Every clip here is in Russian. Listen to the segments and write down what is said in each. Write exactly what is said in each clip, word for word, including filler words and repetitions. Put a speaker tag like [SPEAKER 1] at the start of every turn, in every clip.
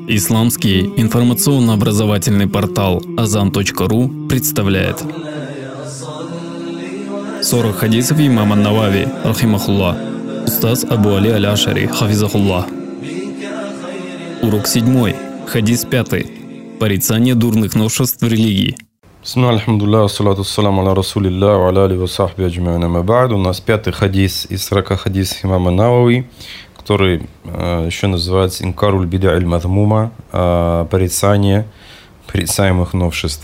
[SPEAKER 1] Исламский информационно-образовательный портал азан точка ру представляет сорок хадисов имама Навави, рахимахуллах, устаз Абу Али Аль-Ашари, хафизахуллах. Урок седьмой, хадис пятый. Порицание дурных новшеств в религии.
[SPEAKER 2] Бисмилlah, альхамдулилlah, ассалату ассаламу аля расулиллах, ва аля алихи ва сахби аджмаин, ама ба'д. У нас пятый хадис из сорока хадисов имама Навави, который э, еще называется «Инкаруль бида аль-мадмума», э, порицание порицаемых новшеств.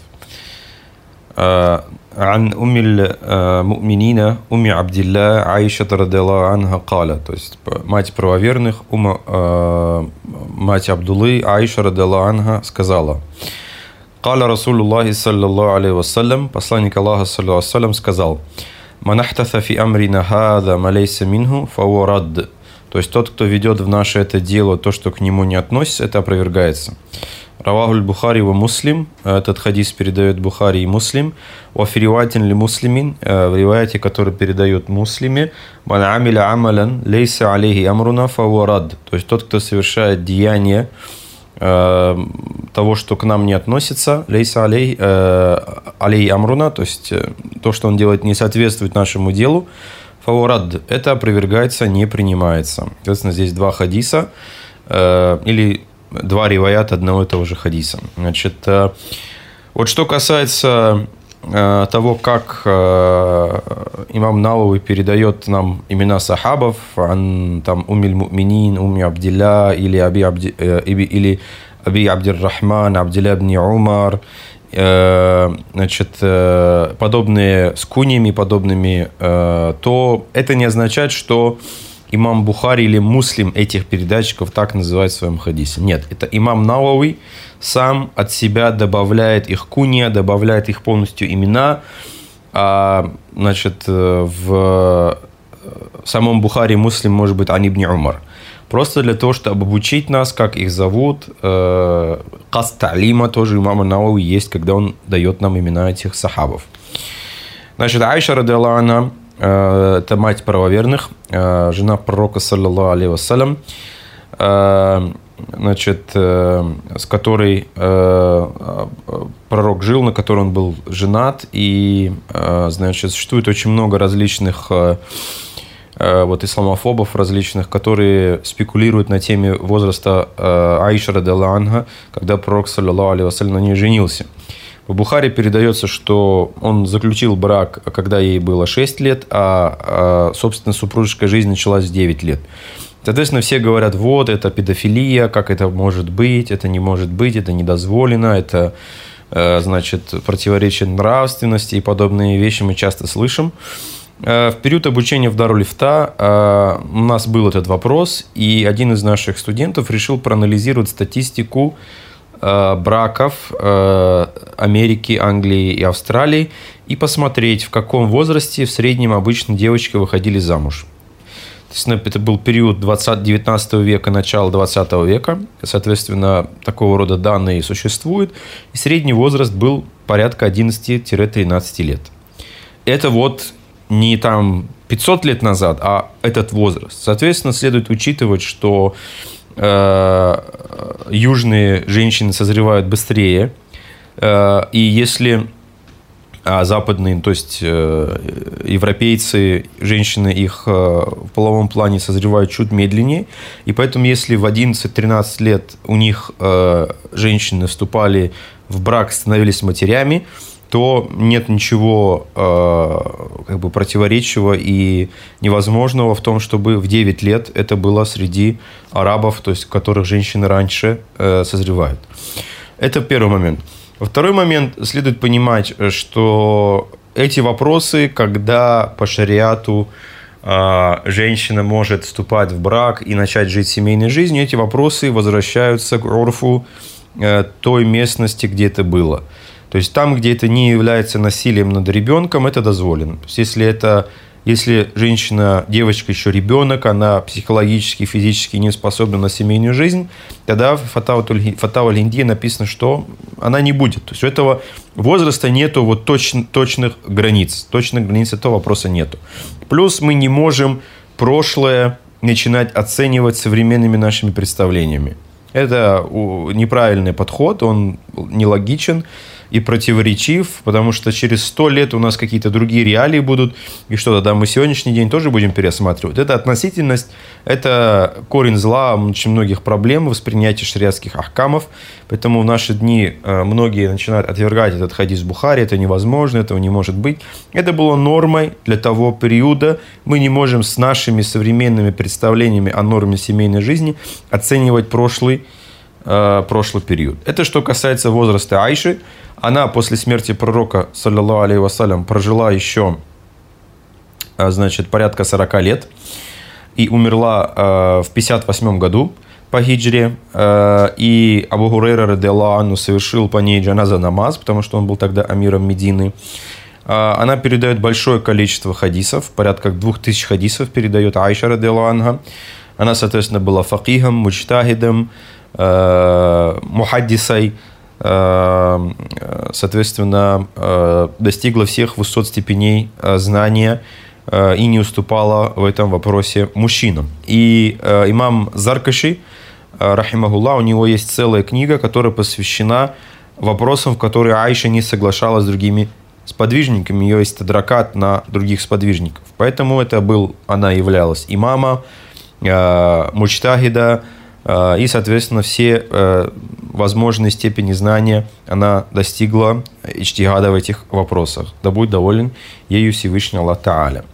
[SPEAKER 2] عن أم المؤمنين أم عبد الله عائشة رضي الله عنها قال, то есть мать правоверных, ума, э, мать Абдуллы, Аиша رضي الله عنها сказала: قال رسول الله صلى الله عليه وسلم, посланник Аллаха صلى الله عليه وسلم сказал: من أحدث في أمرنا هذا ما ليس منه فهو رد. То есть тот, кто ведет в наше это дело то, что к нему не относится, это опровергается. Равахуль Бухари ва Муслим, этот хадис передает Бухари и Муслим. Ва фириватин ли муслимин, в риваяте, который передает Муслиме, ман амиля амалян лейса алейхи амруна фауа рад. То есть тот, кто совершает деяние э, того, что к нам не относится, лейса алейхи э, алейхи амруна, то есть то, что он делает, не соответствует нашему делу, фауа рад. Это опровергается, не принимается. Соответственно, здесь два хадиса, э, или два риваята одного и того же хадиса. Значит, вот что касается э, того, как э, имам Навави передает нам имена сахабов, ан, там, Умиль Муминин, Умми Абдилля, или Аби, Абди, э, или Аби Абдир-Рахман, Абдилля ибн Умар, э, значит, э, подобные с куньями, подобными, э, то это не означает, что имам Бухари или Муслим этих передатчиков так называет в своем хадисе. Нет, это имам Навави сам от себя добавляет их кунья, добавляет их полностью имена. А, значит, в самом Бухари Муслим может быть Ан ибн Умар. Просто для того, чтобы обучить нас, как их зовут. Кас та'лима тоже имама Навави есть, когда он дает нам имена этих сахабов. Значит, Аиша радиаллаху анха, это мать правоверных, жена пророка, саллаллаху алейхи вассалям, значит, с которой пророк жил, на которой он был женат. И, значит, существует очень много различных вот исламофобов различных, которые спекулируют на теме возраста Аиши радиаллаху анха, когда пророк, саллаллаху алейхи вассалям, на ней женился. В Бухари передается, что он заключил брак, когда ей было шесть лет, а, собственно, супружеская жизнь началась в девять лет. Соответственно, все говорят: вот, это педофилия, как это может быть, это не может быть, это недозволено, это, значит, противоречит нравственности и подобные вещи мы часто слышим. В период обучения в Даруль-Ифта у нас был этот вопрос, и один из наших студентов решил проанализировать статистику браков Америки, Англии и Австралии и посмотреть, в каком возрасте в среднем обычно девочки выходили замуж. Это был период девятнадцатого века, начало двадцатого века. Соответственно, такого рода данные существуют. И средний возраст был порядка одиннадцати-тринадцати лет. Это вот не там пятьсот лет назад, а этот возраст. Соответственно, следует учитывать, что южные женщины созревают быстрее, и если западные, то есть европейцы, женщины их в половом плане созревают чуть медленнее, и поэтому если в одиннадцать-тринадцать лет у них женщины вступали в брак, становились матерями, то нет ничего как бы противоречивого и невозможного в том, чтобы в девять лет это было среди арабов, то есть в которых женщины раньше созревают. Это первый момент. Второй момент, следует понимать, что эти вопросы, когда по шариату женщина может вступать в брак и начать жить семейной жизнью, эти вопросы возвращаются к урфу той местности, где это было. То есть там, где это не является насилием над ребенком, это дозволено. То есть если это, если женщина, девочка еще ребенок, она психологически, физически не способна на семейную жизнь, тогда в Фатава аль-Хиндия написано, что она не будет. То есть у этого возраста нету вот точ, точных границ. Точных границ этого вопроса нету. Плюс мы не можем прошлое начинать оценивать современными нашими представлениями. Это неправильный подход, он нелогичен и противоречив, потому что через сто лет у нас какие-то другие реалии будут, и что тогда мы сегодняшний день тоже будем пересматривать. Это относительность, это корень зла, очень многих проблем в воспринятии шариатских ахкамов, поэтому в наши дни многие начинают отвергать этот хадис Бухари, это невозможно, этого не может быть. Это было нормой для того периода, мы не можем с нашими современными представлениями о норме семейной жизни оценивать прошлый, прошлый период. Это что касается возраста Айши. Она после смерти пророка, саллаллаху алейхи вассалям, прожила еще, значит, порядка сорок лет и умерла в пятьдесят восьмом году по хиджре. И Абу Хурейра радиаллаху анху совершил по ней джаназа намаз, потому что он был тогда амиром Медины. Она передает большое количество хадисов, порядка двух тысяч хадисов передает Айша радиаллаху анха. Она, соответственно, была факихом, муджтахидом, мухаддисой, соответственно, достигла всех высот степеней знания и не уступала в этом вопросе мужчинам. И имам Заркаши, рахимахуллах, у него есть целая книга, которая посвящена вопросам, в которые Айша не соглашалась с другими сподвижниками. Ее есть тадракат на других сподвижников. Поэтому это был, она являлась имама, муджтахида, и, соответственно, все возможные степени знания она достигла иджтихада в этих вопросах. Да будет доволен ею Всевышний Аллах Тааля.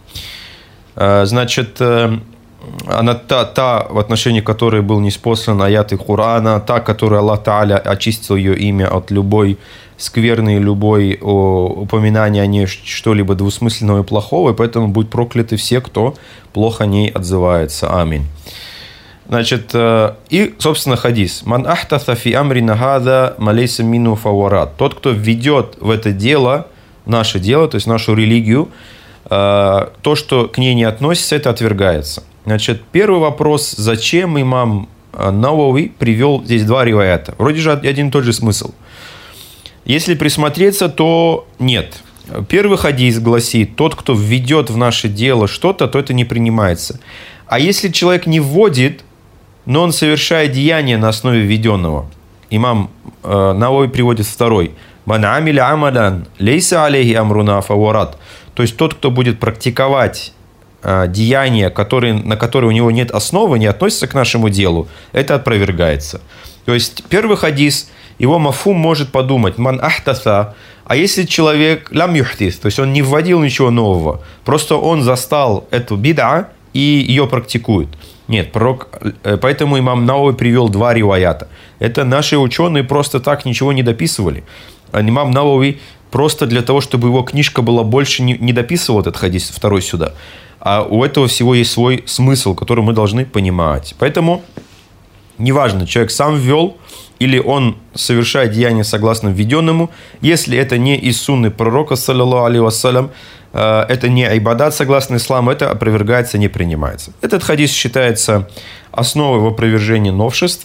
[SPEAKER 2] Значит, она та, та, в отношении которой был ниспослан аяты Корана, та, которой Аллах Тааля очистил ее имя от любой скверны, любой упоминания о ней что-либо двусмысленного и плохого, и поэтому будут прокляты все, кто плохо о ней отзывается. Аминь. Значит, и, собственно, хадис. «Ман ахтафа фи амрина хада малейса мину фаварат». Тот, кто введет в это дело, наше дело, то есть нашу религию, то, что к ней не относится, это отвергается. Значит, первый вопрос. Зачем имам Навави привел здесь два риваята? Вроде же один и тот же смысл. Если присмотреться, то нет. Первый хадис гласит, тот, кто введет в наше дело что-то, то это не принимается. А если человек не вводит, но он совершает деяние на основе введенного. Имам э, Навави приводит второй. «Ман амиля амалян лейса алейхи амруна фаварат». То есть тот, кто будет практиковать э, деяния, которые, на которые у него нет основы, не относятся к нашему делу, это опровергается. То есть первый хадис, его мафум может подумать, «Ман ахтаса». А если человек лям юхтис, то есть он не вводил ничего нового, просто он застал эту бид'a и ее практикует. Нет, пророк, поэтому имам Навави привел два риваята. Это наши ученые просто так ничего не дописывали. А имам Навави просто для того, чтобы его книжка была больше, не, не дописывал этот хадис второй сюда. А у этого всего есть свой смысл, который мы должны понимать. Поэтому неважно, человек сам ввел или он совершает деяние согласно введенному, если это не из сунны пророка, саллаллаху алейхи вассалям, это не айбадат согласно исламу, это опровергается, не принимается. Этот хадис считается основой в опровержении новшеств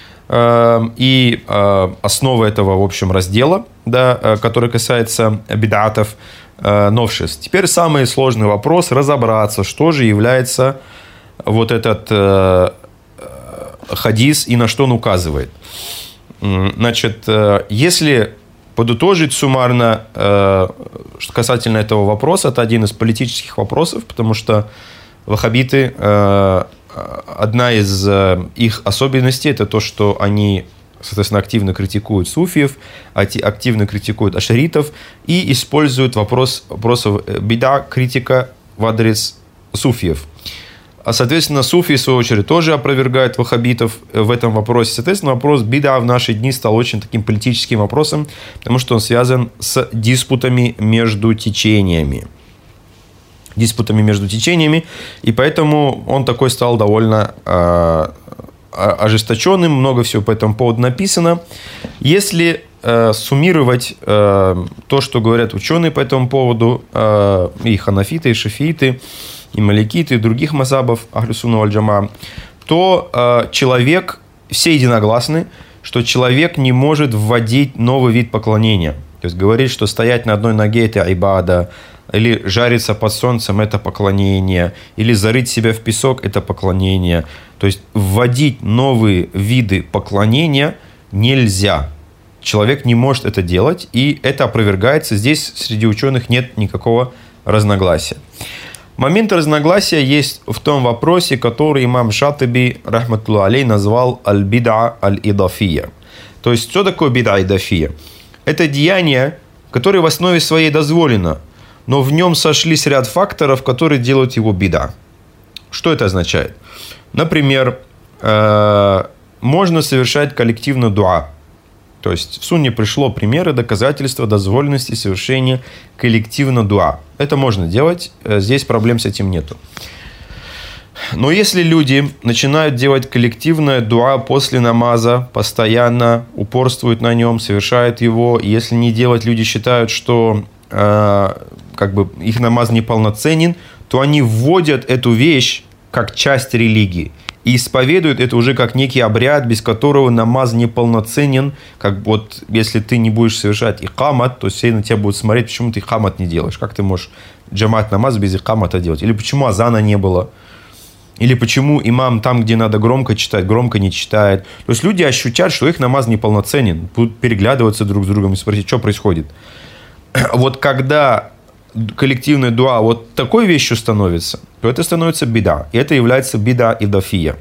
[SPEAKER 2] и основой этого, в общем, раздела, да, который касается бид'атов, новшеств. Теперь самый сложный вопрос – разобраться, что же является вот этот хадис и на что он указывает. Значит, если подытожить суммарно э, касательно этого вопроса, это один из политических вопросов, потому что ваххабиты, э, одна из э, их особенностей, это то, что они, соответственно, активно критикуют суфиев, активно критикуют ашаритов и используют вопрос, вопросов бида, критика в адрес суфиев. А, соответственно, суфии, в свою очередь, тоже опровергают ваххабитов в этом вопросе. Соответственно, вопрос бида в наши дни стал очень таким политическим вопросом, потому что он связан с диспутами между течениями. Диспутами между течениями. И поэтому он такой стал довольно э, ожесточенным. Много всего по этому поводу написано. Если э, суммировать э, то, что говорят ученые по этому поводу, э, и ханафиты, и шафииты, и маликиты, и других мазхабов Ахлю сунна валь джамаа, то э, человек, все единогласны, что человек не может вводить новый вид поклонения. То есть говорить, что стоять на одной ноге – это айбада, или жариться под солнцем – это поклонение, или зарыть себя в песок – это поклонение. То есть вводить новые виды поклонения нельзя. Человек не может это делать, и это опровергается. Здесь среди ученых нет никакого разногласия. Момент разногласия есть в том вопросе, который имам Шатиби, рахматуллах алей, назвал аль-бида аль-идафия. То есть, что такое бида идафия? Это деяние, которое в основе своей дозволено, но в нем сошлись ряд факторов, которые делают его бида. Что это означает? Например, можно совершать коллективно дуа. То есть в сунне пришло примеры, доказательства дозволенности совершения коллективно дуа. Это можно делать, здесь проблем с этим нету. Но если люди начинают делать коллективное дуа после намаза, постоянно упорствуют на нем, совершают его, и если не делать, люди считают, что э, как бы их намаз неполноценен, то они вводят эту вещь как часть религии. И исповедуют это уже как некий обряд, без которого намаз неполноценен. Как вот если ты не будешь совершать икамат, то все на тебя будут смотреть, почему ты икамат не делаешь. Как ты можешь джамат намаз без икамата делать? Или почему азана не было? Или почему имам там, где надо громко читать, громко не читает? То есть люди ощутят, что их намаз неполноценен. Будут переглядываться друг с другом и спросить, что происходит. Вот когда коллективная дуа вот такой вещью становится, то это становится бида. И это является бида идафия.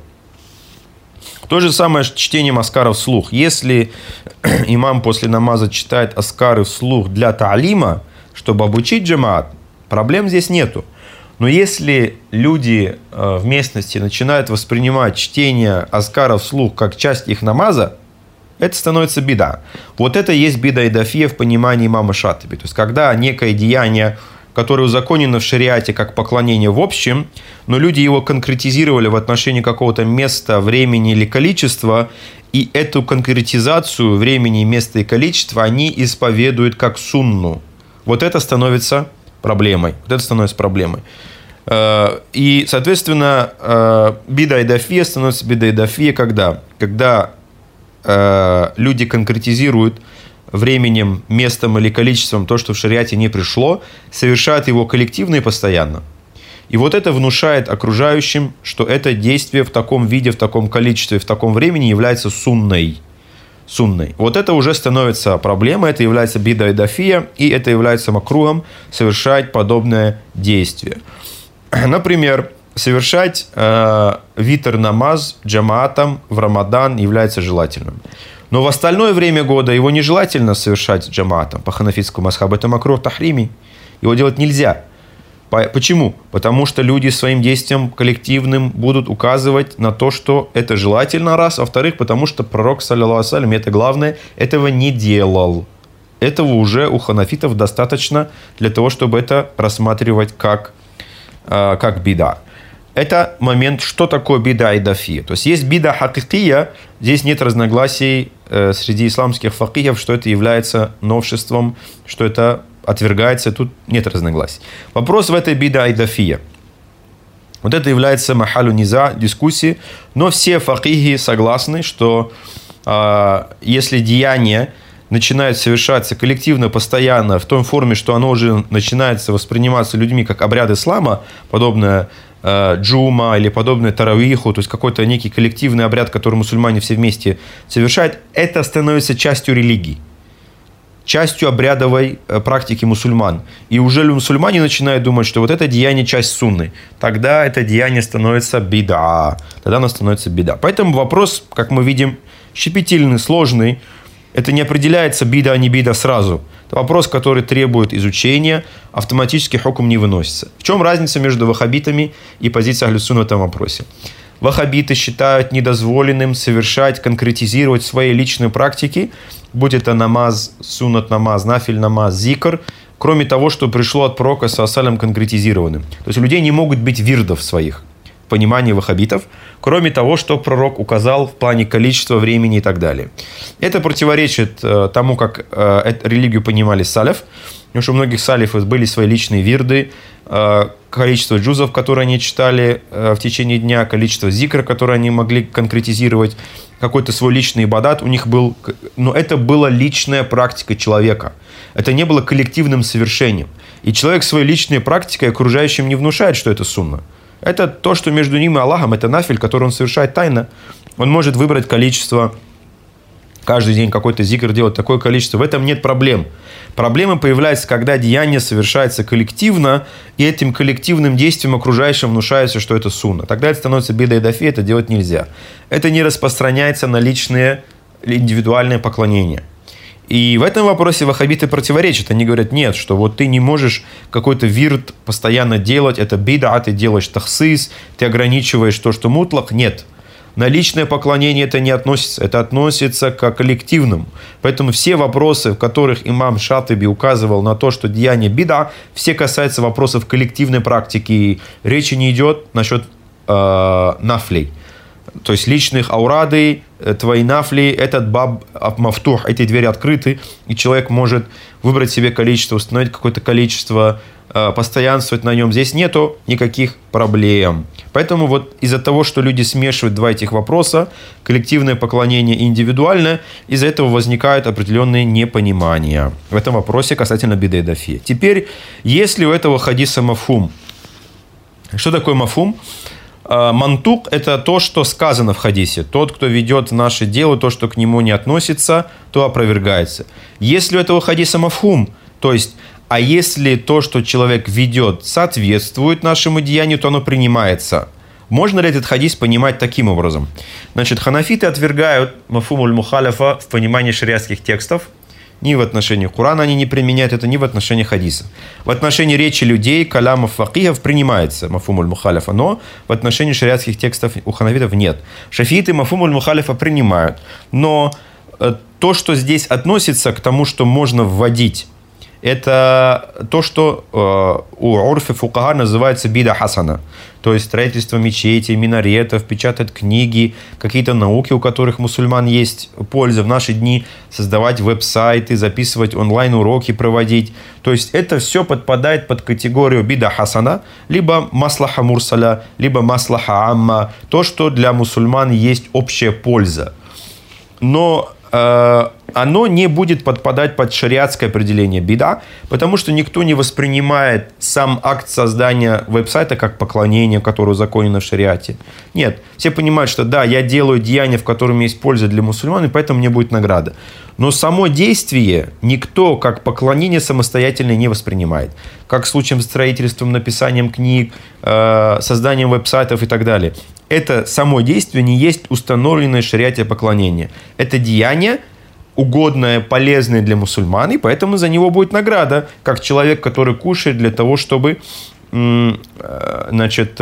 [SPEAKER 2] То же самое с чтением аскаров вслух. Если имам после намаза читает аскары вслух для та'лима, чтобы обучить джамаат, проблем здесь нету. Но если люди в местности начинают воспринимать чтение аскаров вслух как часть их намаза, это становится бида. Вот это и есть бида идафия в понимании имама Шатиби. То есть, когда некое деяние, которое узаконено в шариате как поклонение в общем, но люди его конкретизировали в отношении какого-то места, времени или количества, и эту конкретизацию времени, места и количества они исповедуют как сунну. Вот это становится проблемой. Вот это становится проблемой. И, соответственно, бида идафия становится бида идафия когда? Когда люди конкретизируют временем, местом или количеством то, что в шариате не пришло, совершают его коллективно и постоянно. И вот это внушает окружающим, что это действие в таком виде, в таком количестве, в таком времени является сунной. Сунной. Вот это уже становится проблемой, это является бида идафия, и это является макрухом совершать подобное действие. Например, совершать э, витр намаз джамаатом в Рамадан является желательным. Но в остальное время года его нежелательно совершать джамаатом. По ханафитскому мазхабу это макрух тахрими. Его делать нельзя. Почему? Потому что люди своим действием коллективным будут указывать на то, что это желательно, раз. А во-вторых, потому что пророк, саллаллаху алейхи ва саллям, это главное, этого не делал. Этого уже у ханафитов достаточно для того, чтобы это рассматривать как, э, как бида. Это момент, что такое бида идафия. То есть есть бида хакикия, здесь нет разногласий э, среди исламских факихов, что это является новшеством, что это отвергается, тут нет разногласий. Вопрос в этой бида идафия. Вот это является махалю низа, дискуссии, но все факихи согласны, что э, если деяние начинает совершаться коллективно, постоянно, в той форме, что оно уже начинается восприниматься людьми как обряд ислама, подобное э, джума или подобное таравиху, то есть какой-то некий коллективный обряд, который мусульмане все вместе совершают, это становится частью религии, частью обрядовой э, практики мусульман. И уже мусульмане начинают думать, что вот это деяние часть сунны, тогда это деяние становится бида, тогда оно становится бида. Поэтому вопрос, как мы видим, щепетильный, сложный. Это не определяется бида, а не бида сразу. Это вопрос, который требует изучения, автоматически хукм не выносится. В чем разница между ваххабитами и позицией ахлю сунна в этом вопросе? Ваххабиты считают недозволенным совершать, конкретизировать свои личные практики, будь это намаз, суннат намаз, нафиль намаз, зикр, кроме того, что пришло от пророка саллаллаху алейхи ва саллям конкретизированным. То есть у людей не могут быть вирдов своих, в понимании ваххабитов, кроме того, что пророк указал в плане количества, времени и так далее. Это противоречит э, тому, как э, эту религию понимали саляф, потому что у многих салифов были свои личные вирды, э, количество джузов, которые они читали э, в течение дня, количество зикра, которые они могли конкретизировать, какой-то свой личный ибадат у них был, но это была личная практика человека. Это не было коллективным совершением. И человек своей личной практикой окружающим не внушает, что это сунна. Это то, что между ним и Аллахом, это нафиль, который он совершает тайно. Он может выбрать количество, каждый день какой-то зикр делать, такое количество. В этом нет проблем. Проблемы появляются, когда деяние совершается коллективно, и этим коллективным действием окружающим внушается, что это сунна. Тогда это становится бидой дафи, это делать нельзя. Это не распространяется на личные, индивидуальные поклонения. И в этом вопросе ваххабиты противоречат. Они говорят, нет, что вот ты не можешь какой-то вирт постоянно делать, это бида, ты делаешь тахсис, ты ограничиваешь то, что мутлак. Нет. На личное поклонение это не относится. Это относится к коллективному. Поэтому все вопросы, в которых имам Шатиби указывал на то, что деяние бида, все касаются вопросов коллективной практики. Речи не идет насчет э, нафлей. То есть личных аурады, твои нафли, этот баб мафтух, эти двери открыты, и человек может выбрать себе количество, установить какое-то количество, постоянствовать на нем. Здесь нету никаких проблем. Поэтому вот из-за того, что люди смешивают два этих вопроса, коллективное поклонение и индивидуальное, из-за этого возникают определенные непонимания в этом вопросе касательно биды и дафи. Теперь, если у этого хадиса мафхум, что такое мафхум? Мантук – это то, что сказано в хадисе. Тот, кто ведет наше дело, то, что к нему не относится, то опровергается. Если у этого хадиса мафхум, то есть, а если то, что человек ведет, соответствует нашему деянию, то оно принимается. Можно ли этот хадис понимать таким образом? Значит, ханафиты отвергают мафхум аль-мухаляфа в понимании шариатских текстов. Ни в отношении Корана они не применяют это, ни в отношении хадиса. В отношении речи людей, калямов, факихов принимается мафхум аль-мухаляфа, но в отношении шариатских текстов у ханафитов нет. Шафииты мафхум аль-мухаляфа принимают, но то, что здесь относится к тому, что можно вводить, это то, что э, у урфи фукаха называется бида хасана. То есть строительство мечетей, минаретов, печатать книги, какие-то науки, у которых мусульман есть польза в наши дни, создавать веб-сайты, записывать онлайн-уроки, проводить. То есть это все подпадает под категорию бида хасана, либо маслаха мурсаля, либо маслаха амма. То, что для мусульман есть общая польза. Но э, оно не будет подпадать под шариатское определение бида, потому что никто не воспринимает сам акт создания веб-сайта как поклонение, которое узаконено в шариате. Нет, все понимают, что да, я делаю деяние, в котором есть польза для мусульман, и поэтому мне будет награда. Но само действие никто как поклонение самостоятельно не воспринимает. Как в случае с строительством, написанием книг, созданием веб-сайтов и так далее. Это само действие не есть установленное в шариате поклонение. Это деяние, угодное, полезное для мусульман, и поэтому за него будет награда, как человек, который кушает для того, чтобы значит,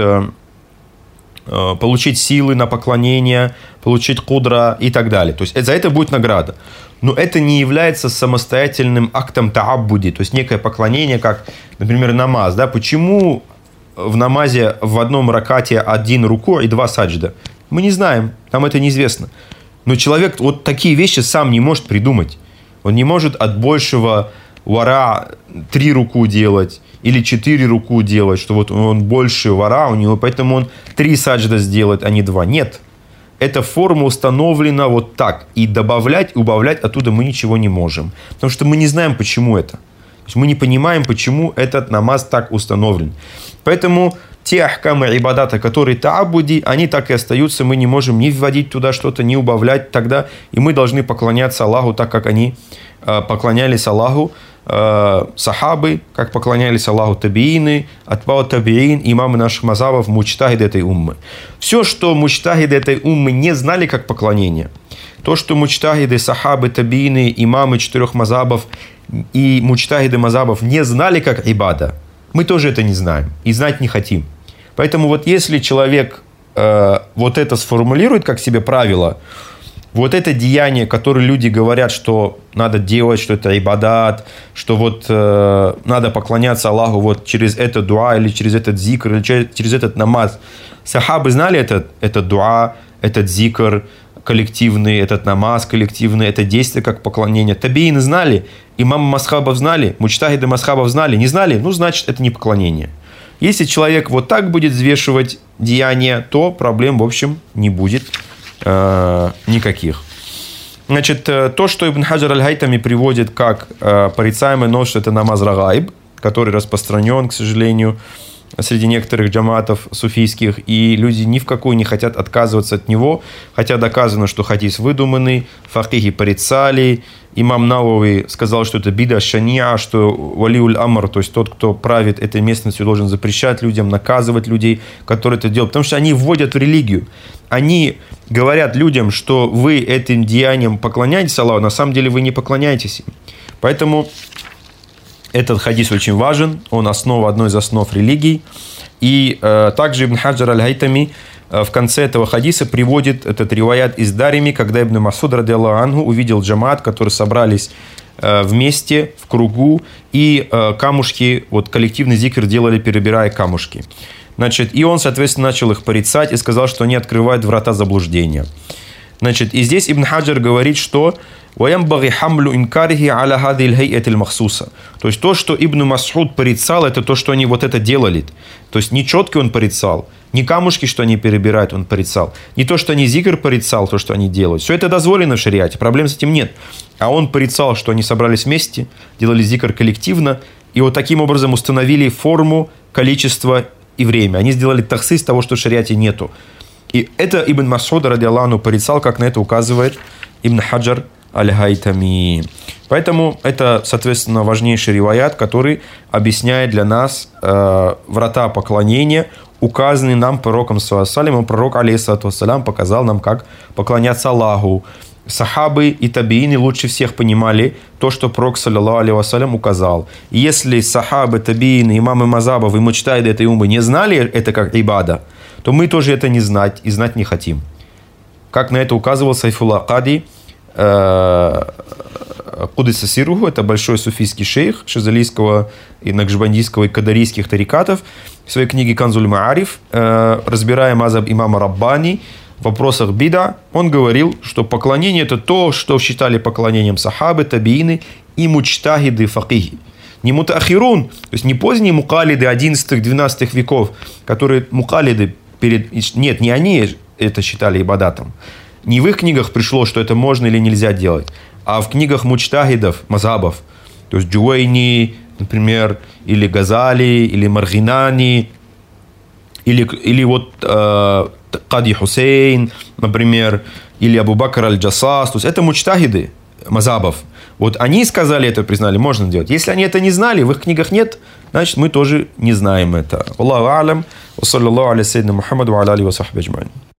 [SPEAKER 2] получить силы на поклонение, получить кудра и так далее. То есть за это будет награда. Но это не является самостоятельным актом таабуди, то есть некое поклонение, как, например, намаз. Да? Почему в намазе в одном ракате один руку и два саджда? Мы не знаем, нам это неизвестно. Но человек вот такие вещи сам не может придумать. Он не может от большего вара три руку делать или четыре руку делать, что вот он больше вара у него, поэтому он три саджда сделает, а не два. Нет. Эта форма установлена вот так. И добавлять, убавлять оттуда мы ничего не можем. Потому что мы не знаем, почему это. То есть мы не понимаем, почему этот намаз так установлен. Поэтому те ахкамы ибадата, которые таабуди, они так и остаются. Мы не можем ни вводить туда что-то, ни убавлять тогда. И мы должны поклоняться Аллаху так, как они э, поклонялись Аллаху. Э, сахабы, как поклонялись Аллаху табиины, атбау табиин, имамы наших мазабов, мучтахиды этой уммы. Все, что мучтахиды этой уммы не знали как поклонение, то, что мучтахиды, сахабы, табиины, имамы четырех мазабов и мучтахиды мазабов не знали как ибада, мы тоже это не знаем и знать не хотим. Поэтому вот если человек э, вот это сформулирует как себе правило, вот это деяние, которое люди говорят, что надо делать, что это ибадат, что вот э, надо поклоняться Аллаху вот через это дуа или через этот зикр, или через, через этот намаз. Сахабы знали этот, этот дуа, этот зикр коллективный, этот намаз коллективный, это действие как поклонение. Табиины знали, имамы масхабов знали, мучтахиды масхабов знали, не знали, ну значит это не поклонение. Если человек вот так будет взвешивать деяния, то проблем в общем не будет э, никаких. Значит, то, что Ибн Хаджар аль-Хайтами приводит как э, порицаемый нос, что это намаз рагайб, который распространен, к сожалению, среди некоторых джаматов суфийских, и люди ни в какую не хотят отказываться от него, хотя доказано, что хадис выдуманный, факихи порицали, имам Навави сказал, что это бида шаниа, что валиуль амр, то есть тот, кто правит этой местностью, должен запрещать людям, наказывать людей, которые это делают, потому что они вводят в религию. Они говорят людям, что вы этим деянием поклоняетесь Аллаху, на самом деле вы не поклоняетесь им. Поэтому этот хадис очень важен, он основа, одной из основ религии. И э, также Ибн Хаджар аль-Хайтами э, в конце этого хадиса приводит этот риваят из Дарими, когда Ибн Масуд радиаллаху анху увидел джамаат, которые собрались э, вместе, в кругу, и э, камушки, вот коллективный зикр делали, перебирая камушки. Значит, и он, соответственно, начал их порицать и сказал, что они открывают врата заблуждения. Значит, и здесь Ибн Хаджар говорит, что то есть то, что Ибн Мас'уд порицал, это то, что они вот это делали. То есть не четки он порицал, не камушки, что они перебирают, он порицал, не то, что они зикр порицал, то, что они делают. Все это дозволено в шариате, проблем с этим нет. А он порицал, что они собрались вместе, делали зикр коллективно, и вот таким образом установили форму, количество и время. Они сделали тахсис того, что в шариате нету. И это Ибн Мас'уд радиаллаху анху порицал, как на это указывает Ибн Хаджар аль-Хайтами. Поэтому это, соответственно, важнейший риваят, который объясняет для нас э, врата поклонения, указанные нам пророком саллаллаху алейхи ва саллям. Пророк алейхиссалату вассалям показал нам, как поклоняться Аллаху. Сахабы и табиины лучше всех понимали то, что пророк саллаллаху алейхи ва саллям указал. И если сахабы, табиины, имамы мазабов и муджтахиды этой уммы не знали это как ибада, то мы тоже это не знать и знать не хотим. Как на это указывал Сайфулла Кади Кудиса Сируху, это большой суфийский шейх шазалийского и накшбандийского и кадарийских тарикатов, в своей книге Канзуль Маариф, разбирая мазаб имама Раббани в вопросах бида, он говорил, что поклонение – это то, что считали поклонением сахабы, табиины и муджтахиды, факихи. Не мутаахирун, то есть не поздние мукалиды одиннадцатых-двенадцатых веков, которые мукалиды перед... Нет, не они это считали ибадатом. Не в их книгах пришло, что это можно или нельзя делать, а в книгах муджтахидов, мазабов, то есть Джувайни, например, или Газали, или Маргинани, или, или вот э, Кади Хусейн, например, или Абу Бакр аль-Джассас, то есть это муджтахиды мазабов. Вот они сказали это, признали, можно делать. Если они это не знали, в их книгах нет, значит мы тоже не знаем это. Аллаху а'лам, ва саллаллаху аля сайидина Мухаммаду ва аля алихи ва сахбихи аджмаин.